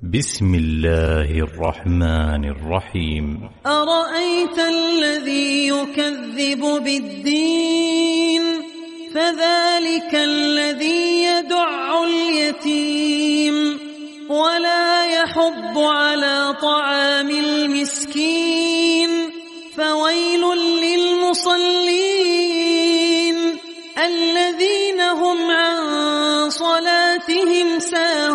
بسم الله الرحمن الرحيم. أرأيت الذي يكذب بالدين فذلك الذي يدع اليتيم ولا يحض على طعام المسكين فويل للمصلين الذين هم عن صلاتهم ساهون